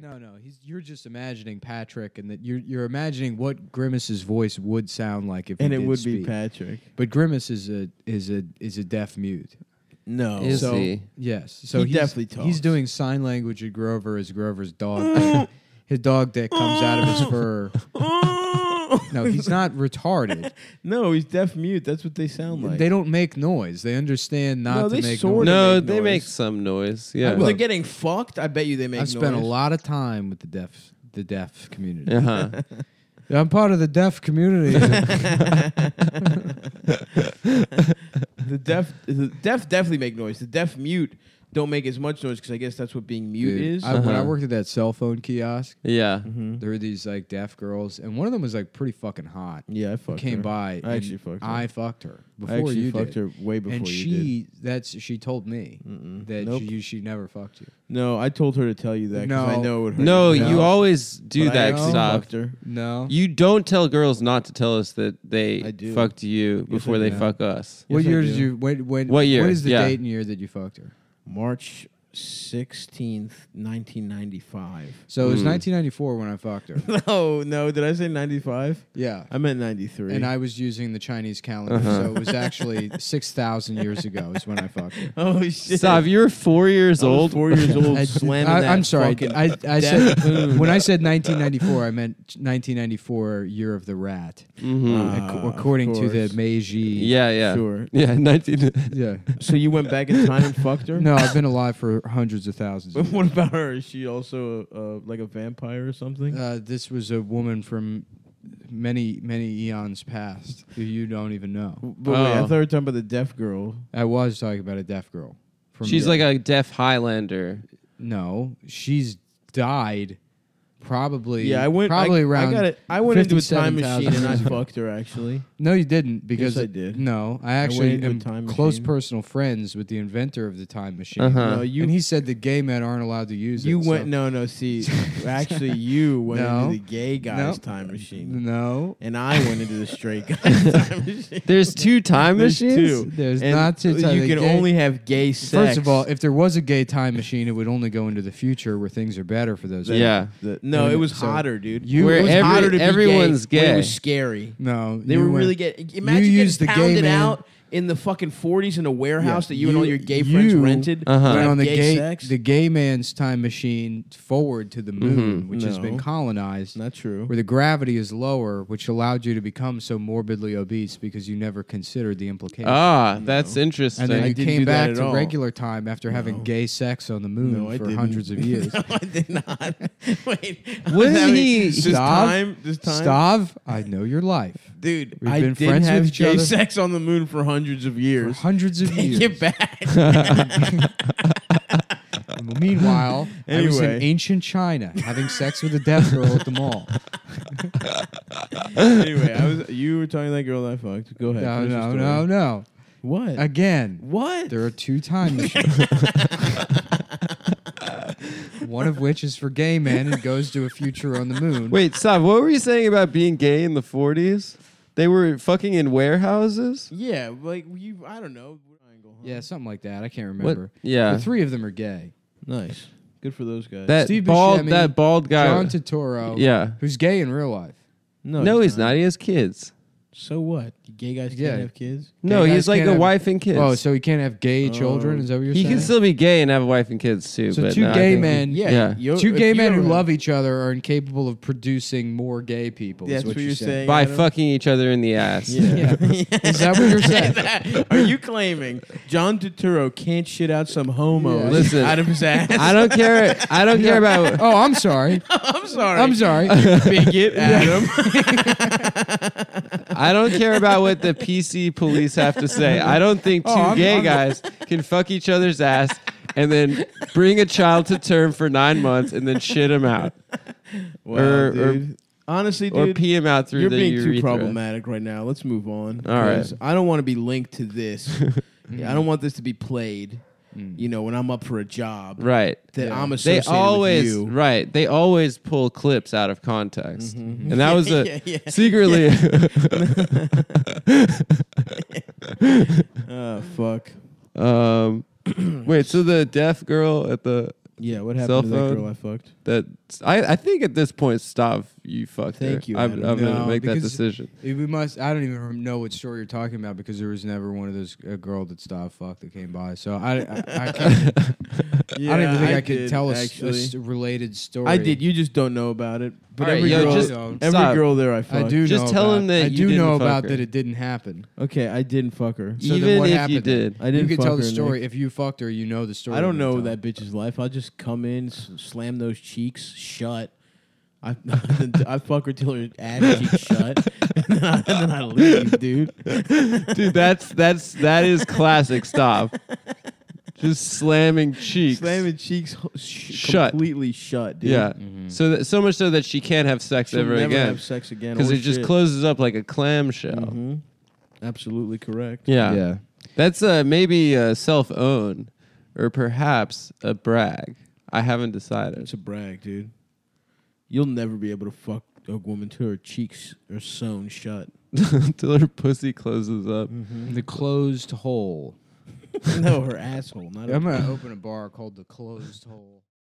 No. You're just imagining Patrick, and that you're imagining what Grimace's voice would sound like if. And he it did would speak. be Patrick. But Grimace is a deaf mute. No. Is So he? yes, so He definitely talks. He's doing sign language at Grover as Grover's dog. His dog that comes out of his fur. No, he's not retarded. No, he's deaf mute. That's what they sound like. They don't make noise. They understand not No, to they make sorta noise. No, make they noise. make some noise. Yeah. When they're getting fucked, I bet you they make I've noise. spent a lot of time with the deaf community. Uh-huh. I'm part of the deaf community. The deaf definitely make noise. The deaf mute don't make as much noise because I guess that's what being mute Dude, is. When I Uh-huh. worked at that cell phone kiosk, Yeah. there were these like deaf girls, and one of them was like pretty fucking hot. Yeah, I Who fucked came her. by. I and actually fucked her. I fucked her before I actually you fucked did. her way before And you did. she told me that Nope. she never fucked you. No, I told her to tell you that because I No. know it would hurt No, your you feelings. always do But I that, actually Stop. fucked her. No. You don't tell girls not to tell us that I they do. fucked you before I they do. fuck us. What Yes, I year do. did you? When? What year? What is the Yeah. date and year that you fucked her? March 16th, 1995. So it was 1994 when I fucked her. No, did I say 95? Yeah. I meant 93. And I was using the Chinese calendar, so it was actually 6,000 years ago is when I fucked her. Oh shit! Stop, you're 4 years I was old. 4 years old, slamming that. I'm sorry. fucking I deaf said poon. when I said 1994, I meant 1994 year of the rat, according to the course. Meiji. Yeah. Sure. Yeah, 19. Yeah. So you went back in time and fucked her? No, I've been alive for hundreds of thousands. But Of what about her? Is she also like a vampire or something? This was a woman from many eons past who you don't even know. But wait, I Oh. thought we were talking about the deaf girl. I was talking about a deaf girl. She's like a deaf Highlander. No, she's died. Probably. Yeah, I went. Probably I around. got it. I went into a time 57,000 machine and I years ago. fucked her. Actually, No, you didn't because I did. No, I went actually into a am time close machine. personal friends with the inventor of the time machine. Uh-huh. no, you And he said that gay men aren't allowed to use you it. went. so- No. See, actually, you went No. into the gay guy's No. time machine, No, and I went into the straight guy's time machine. There's two time There's machines? two. there's And not two. You can only have gay sex. First of all, if there was a gay time machine, it would only go into the future where things are better for those. Yeah. no, it was So hotter, dude. you- Where it was every- hotter to be everyone's gay. when It gay. was scary. No, They you were went- really gay. Imagine used getting the gay pounded man- out in the fucking 40s in a warehouse Yeah, that you and all your gay friends you rented. Uh-huh. to went have on the gay sex. the gay man's time machine forward to the moon, which has No. been colonized. Not true. Where the gravity is lower, which allowed you to become so morbidly obese because you never considered the implications. Ah, that's interesting. And then I you didn't came do that back at to all. regular time after having gay sex on the moon No, I for didn't. hundreds of years. No, I did not. Wait. I Wouldn't was having- he- This Stop. time? Stav, I know your life. Dude, We've I been did friends have with each gay other sex on the moon for hundreds of For years. hundreds of Take years. it back. Meanwhile, I was in Anyway. ancient China having sex with a deaf girl at the mall. Anyway, you were talking to that girl that I fucked. Go ahead. finish the story. No. What? Again, What? there are two time machines. One of which is for gay men and goes to a future on the moon. Wait, stop. What were you saying about being gay in the 40s? They were fucking in warehouses? Yeah, like you. I don't know. Yeah, something like that. I can't remember. Yeah. The three of them are gay. Nice. Good for those guys. That Steve bald, Buscemi, that bald guy. John Turturro, Yeah. who's gay in real life. No, he's not. He has kids. So what? Gay guys Yeah. can't have kids? No, Gay he's guys like can't a have- wife and kids. Oh, so he can't have gay children? Is that what you're he saying? can still be gay and have a wife and kids too. So but two no, I gay think- men, Yeah. two gay men who love each other are incapable of producing more gay people. That's is what what you're saying. by Adam? fucking each other in the ass. Yeah. Is that what you're saying? Are you claiming John Turturro can't shit out some homos Yeah. Listen, out of his ass? I don't care. I don't care about. Oh, I'm sorry. I'm sorry. I'm sorry. Bigot, Adam. I don't care about what the PC police have to say. I don't think two I'm- gay I'm- guys can fuck each other's ass and then bring a child to term for 9 months and then shit him out Wow, Or- dude. Honestly, or dude, pee him out through you're the being urethra. too problematic right now. Let's move on. All right. 'cause I don't want to be linked to this. Yeah, I don't want this to be played. You know, when I'm up for a job, Right. that Yeah. I'm They associated always with you. right. They always pull clips out of context, and that was a Yeah. secretly. Oh fuck. Wait, so the deaf girl at the Yeah, what happened Cell to that phone? girl I fucked? That I think at this point, Stav, you fucked her. Thank you, I'm Adam. gonna No, make that because- decision. We must. I don't even know what story you're talking about because there was never one of those a girl that stopped fuck that came by. So I can't. I don't even think I could did, tell a actually. related story. I did. You just don't know about it. But All right, every yo, girl, just don't. every stop. girl there I I fucked. do Just know tell about, him that I you do didn't know fuck about her. that it didn't happen. Okay, I didn't fuck her. So then Even what if happened you then? did, I didn't You could fuck tell the her, story Nick. if you fucked her. You know the story. I don't you're know gonna that bitch's life. I'll just come in, slam those cheeks shut. I fuck her till her ass cheeks shut, and then I leave, dude. dude, that is classic. Stop. Just slamming cheeks. Slamming cheeks Shut. completely shut, dude. Yeah. Mhm. So much so that she can't have sex She'll ever never again have sex again because or it just shit. closes up like a clamshell. Mhm. Absolutely correct. Yeah. Yeah. That's maybe a self-own or perhaps a brag. I haven't decided. It's a brag, dude. You'll never be able to fuck a woman till her cheeks are sewn shut. Till her pussy closes up. The closed hole. No, her asshole. Not I'm gonna open a bar called the Closed Hole.